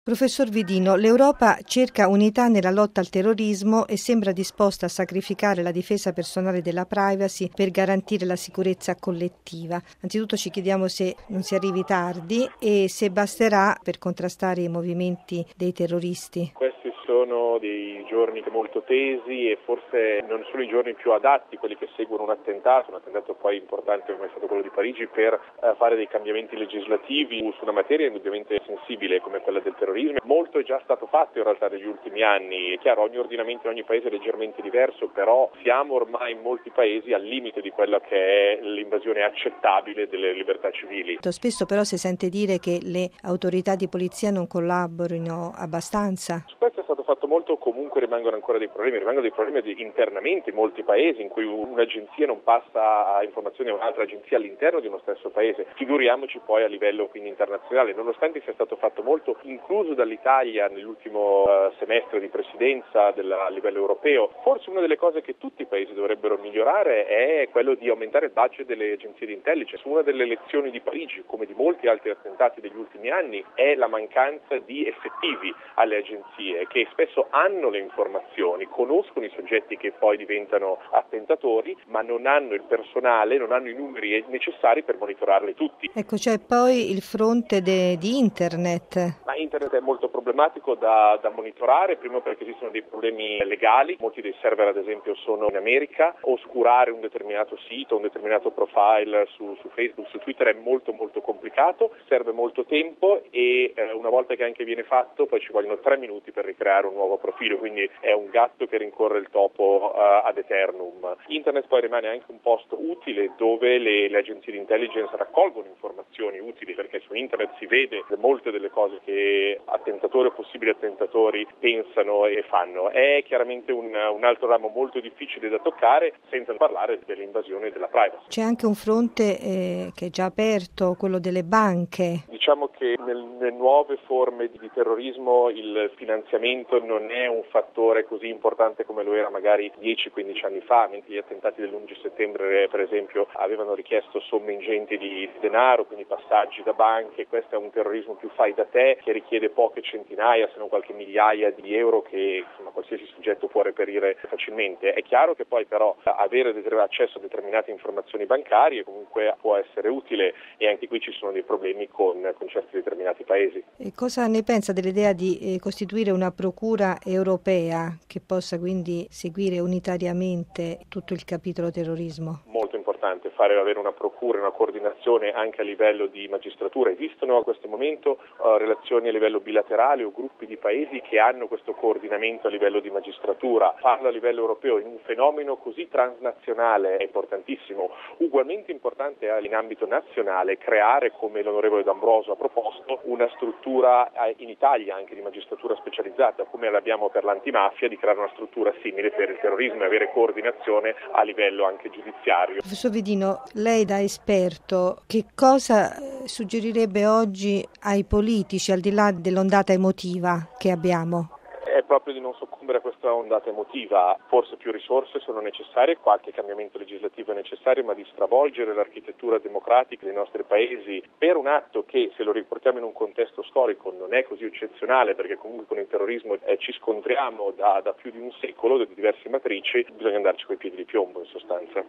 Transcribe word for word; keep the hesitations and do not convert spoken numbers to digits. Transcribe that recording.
Professor Vidino, l'Europa cerca unità nella lotta al terrorismo e sembra disposta a sacrificare la difesa personale della privacy per garantire la sicurezza collettiva. Anzitutto ci chiediamo se non si arrivi tardi e se basterà per contrastare i movimenti dei terroristi. Questi sono dei giorni molto tesi e forse non sono i giorni più adatti, quelli che seguono un attentato, un attentato poi importante come è stato quello di Parigi, per eh, fare dei cambiamenti legislativi su una materia indubbiamente sensibile come quella del terrorismo. Molto è già stato fatto in realtà negli ultimi anni. È chiaro, ogni ordinamento in ogni paese è leggermente diverso, però siamo ormai in molti paesi al limite di quella che è l'invasione accettabile delle libertà civili. Spesso però si sente dire che le autorità di polizia non collaborino abbastanza. Su questo è stato fatto molto, comunque rimangono ancora dei problemi, rimangono dei problemi internamente in molti paesi in cui un'agenzia non passa informazioni a un'altra agenzia all'interno di uno stesso paese. Figuriamoci poi a livello quindi internazionale, nonostante sia stato fatto molto, incluso dall'Italia nell'ultimo uh, semestre di presidenza della, a livello europeo. Forse una delle cose che tutti i paesi dovrebbero migliorare è quello di aumentare il budget delle agenzie di intelligence. Una delle lezioni di Parigi, come di molti altri attentati degli ultimi anni, è la mancanza di effettivi alle agenzie, che spesso hanno le informazioni, conoscono i soggetti che poi diventano attentatori, ma non hanno il personale, non hanno i numeri necessari per monitorarli tutti. Ecco, c'è poi il fronte de, di internet. Ma internet è molto problematico da, da monitorare, primo perché esistono dei problemi legali, molti dei server ad esempio sono in America, oscurare un determinato sito, un determinato profile su, su Facebook, su Twitter è molto molto complicato, serve molto tempo e eh, una volta che anche viene fatto poi ci vogliono tre minuti per ricreare un nuovo profilo, quindi è un gatto che rincorre il topo uh, ad eternum. Internet poi rimane anche un posto utile dove le, le agenzie di intelligence raccolgono informazioni utili, perché su internet si vede molte delle cose che attentatori o possibili attentatori pensano e fanno. È chiaramente un, un altro ramo molto difficile da toccare, senza parlare dell'invasione della privacy. C'è anche un fronte eh, che è già aperto, quello delle banche. Diciamo che nelle nuove forme di terrorismo il finanziamento non è un fattore così importante come lo era magari dieci quindici anni fa, mentre gli attentati dell'undici settembre per esempio avevano richiesto somme ingenti di denaro, quindi passaggi da banche. Questo è un terrorismo più fai da te che richiede poche centinaia se non qualche migliaia di euro che insomma qualsiasi soggetto può reperire facilmente. È chiaro che poi però avere accesso a determinate informazioni bancarie comunque può essere utile e anche qui ci sono dei problemi con, con certi determinati paesi. E cosa ne pensa dell'idea di eh, costituire una procura europea che possa quindi seguire unitariamente tutto il capitolo terrorismo? Molto importante fare avere una procura, una coordinazione anche a livello di magistratura. Esistono a questo momento uh, relazioni a livello bilaterale o gruppi di paesi che hanno questo coordinamento a livello di magistratura. Farlo a livello europeo in un fenomeno così transnazionale è importantissimo. Ugualmente importante è in ambito nazionale creare, come l'onorevole D'Ambroso ha proposto, una struttura in Italia anche di magistratura specializzata, come l'abbiamo per l'antimafia, di creare una struttura simile per il terrorismo e avere coordinazione a livello anche giudiziario. Professor Vidino, lei da esperto, che cosa suggerirebbe oggi ai politici, al di là dell'ondata emotiva che abbiamo? È proprio di non soccombere a questa ondata emotiva. Forse più risorse sono necessarie, qualche cambiamento legislativo è necessario, ma di stravolgere l'architettura democratica dei nostri paesi per un atto che, se lo riportiamo in un contesto storico, non è così eccezionale, perché comunque con il terrorismo eh, ci scontriamo da, da più di un secolo, da diverse matrici, bisogna andarci coi piedi di piombo in sostanza.